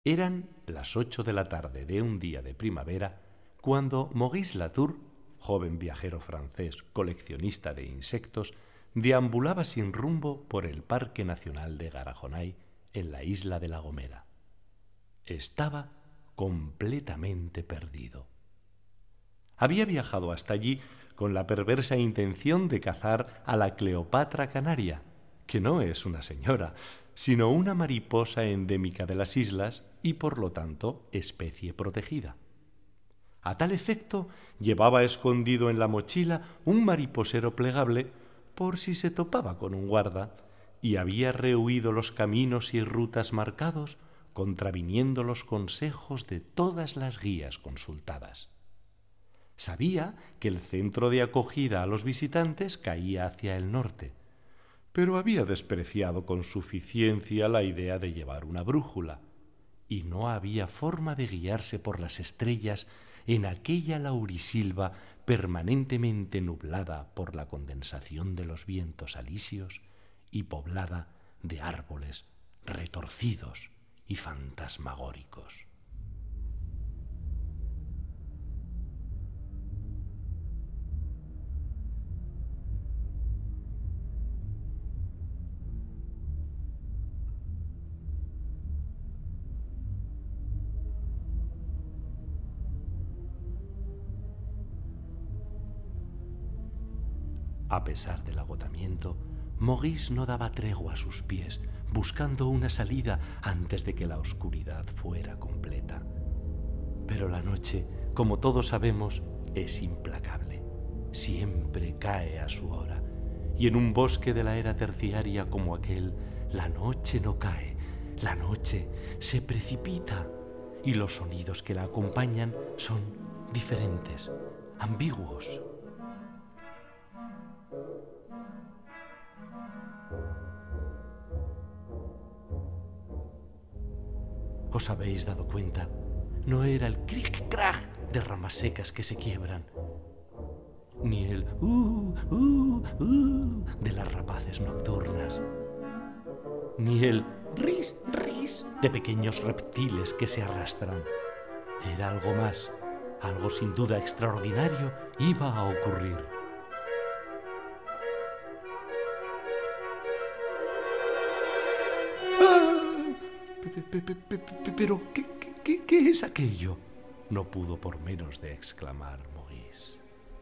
Eran las 8 de la tarde de un día de primavera cuando Maurice Latour, joven viajero francés coleccionista de insectos, deambulaba sin rumbo por el Parque Nacional de Garajonay en la isla de La Gomera. Estaba completamente perdido. Había viajado hasta allí con la perversa intención de cazar a la Cleopatra canaria, que no es una señora, sino una mariposa endémica de las islas y, por lo tanto, especie protegida. A tal efecto, llevaba escondido en la mochila un mariposero plegable por si se topaba con un guarda, y había rehuido los caminos y rutas marcados, contraviniendo los consejos de todas las guías consultadas. Sabía que el centro de acogida a los visitantes caía hacia el norte, pero había despreciado con suficiencia la idea de llevar una brújula, y no había forma de guiarse por las estrellas en aquella laurisilva permanentemente nublada por la condensación de los vientos alisios y poblada de árboles retorcidos y fantasmagóricos. A pesar del agotamiento, Maurice no daba tregua a sus pies, buscando una salida antes de que la oscuridad fuera completa. Pero la noche, como todos sabemos, es implacable. Siempre cae a su hora. Y en un bosque de la era terciaria como aquel, la noche no cae, la noche se precipita. Y los sonidos que la acompañan son diferentes, ambiguos. ¿Os habéis dado cuenta? No era el cric-crac de ramas secas que se quiebran, ni el de las rapaces nocturnas, ni el ris de pequeños reptiles que se arrastran. Era algo más, algo sin duda extraordinario iba a ocurrir. Pero, ¿qué es aquello? No pudo por menos de exclamar Maurice.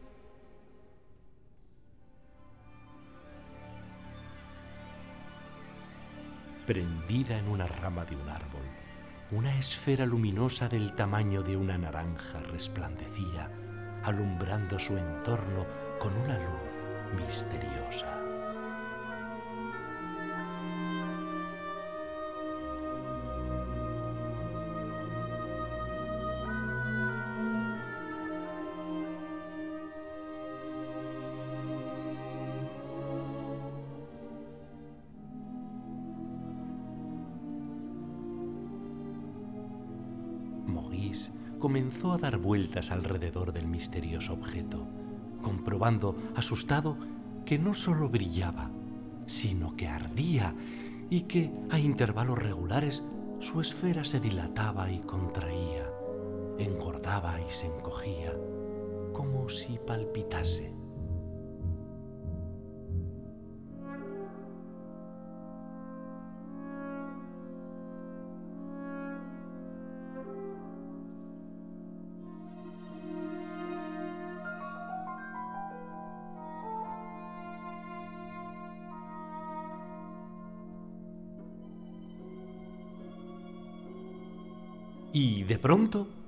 Prendida en una rama de un árbol, una esfera luminosa del tamaño de una naranja resplandecía, alumbrando su entorno con una luz misteriosa. Maurice comenzó a dar vueltas alrededor del misterioso objeto, comprobando, asustado, que no solo brillaba, sino que ardía y que, a intervalos regulares, su esfera se dilataba y contraía, engordaba y se encogía, como si palpitase. Y de pronto